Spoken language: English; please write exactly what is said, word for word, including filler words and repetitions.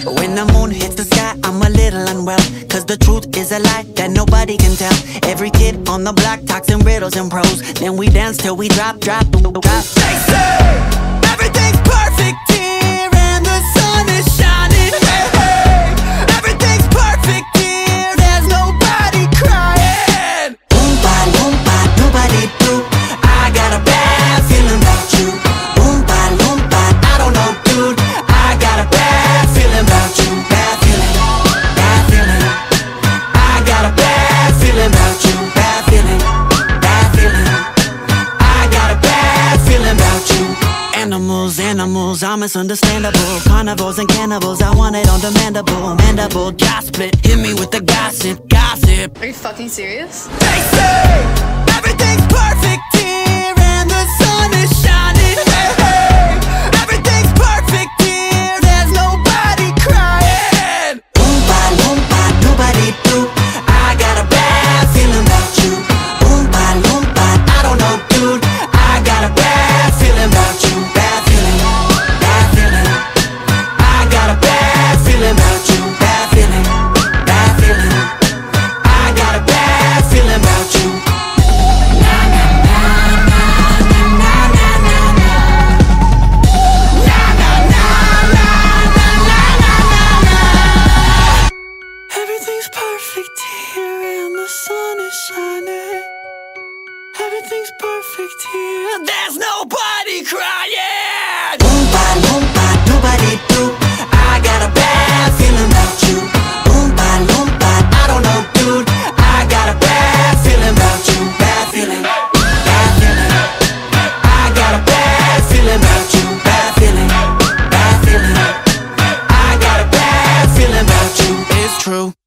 When the moon hits the sky, I'm a little unwell, cause the truth is a lie that nobody can tell. Every kid on the block talks in riddles and prose, then we dance till we drop, drop, drop. They say everything's perfect here and the sun is shining. Hey, hey, everything's perfect here, there's nobody crying. Oompa loompa doobity doo, I got a bad feeling about you. Oompa loompa, I don't know dude, I got a bad feeling about you. Bad feeling, bad feeling, I got a bad feeling about you. Bad feeling, bad feeling, I got a bad feeling about you. Animals, animals, I'm misunderstandable. Carnivores and cannibals, I want it on demandable. Mandible, jaw split, hit me with the gossip, gossip. Are you fucking serious? They say everything's perfect here and the sun is shining. Hey, hey, everything's perfect here, there's nobody crying. Oompa loompa doobity doo, I got a bad feeling about you. Oompa loompa, I don't know dude, I got a bad feeling about you. Bad feeling, bad feeling, I got a bad feeling about you. Bad feeling, bad feeling, I got a bad feeling about you. Na na na na na na na na na. Na na na na na na na na. Everything's perfect here and the sun is shining. Everything's perfect here, there's nobody crying. Oompa loompa doobity doo, I got a bad feeling about you. Oompa loompa, I don't know dude, I got a bad feeling about you. Bad feeling, bad feeling, I got a bad feeling about you. Bad feeling, bad feeling, I got a bad feeling about you. It's true.